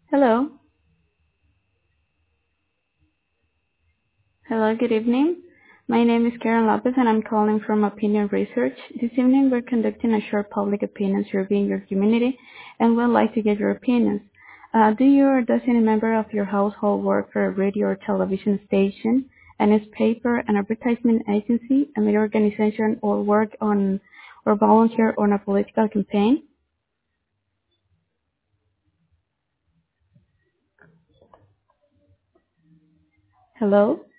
Hello. Hello, good evening. My name is Karen Lopez and I'm calling from Opinion Research. This evening we're conducting a short public opinion survey in your community and would like to get your opinions. Do you or does any member of your household work for a radio or television station, a newspaper, an advertisement agency, a media organization, or work on or volunteer on a political campaign? Hello?